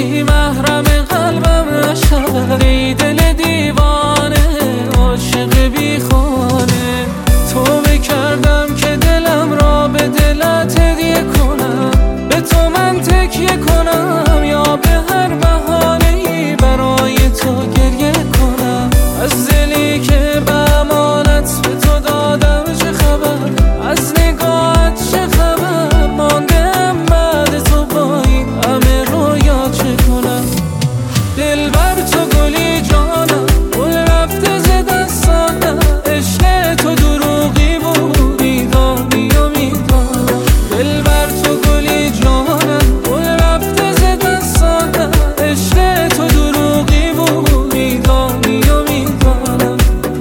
کسی محرم قلبم نشود، ای دل دیوانه عاشق بی خانه. توبه کردم که دلم را به دلت هدیه کنم، به تو من تکیه کنم یا به هر بهانه‌ای برای تو گریه کنم. از دلی که به امانت به تو دادم چه خبر، از نگاهت چه خبر، ماندم بعد تو با این همه رویا چه کنم. دلبر تو گلی جانم، گل رفته ز دستانم، عشق تو دروغی بود میدانی و میدانم. دلبر تو گلی جانم، گل رفته ز دستانم، عشق تو دروغی بود میدانی و میدانم.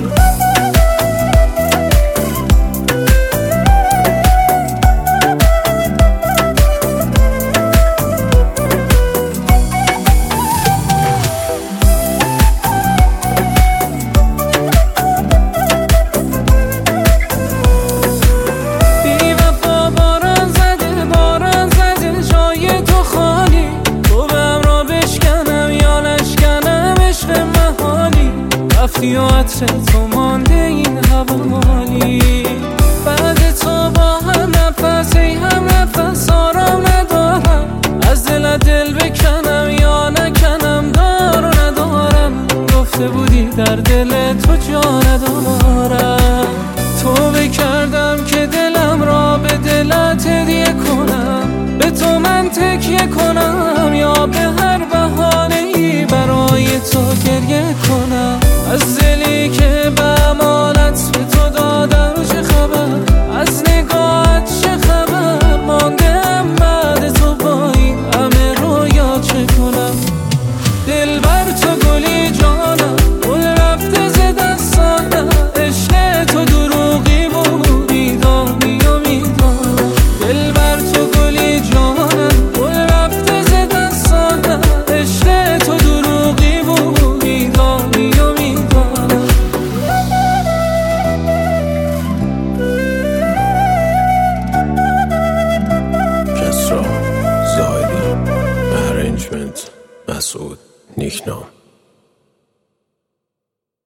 رفتی و عطر تو مانده این حوالی، بعد تو با هم نفس ای هم نفس آرام ندارم. از دل بکنم یا نکنم دار و ندارم، گفته بودی در دل تو جا ندارم. توبه کردم که دلم را به دلت هدیه کنم، به تو من تکیه کنم یا به هر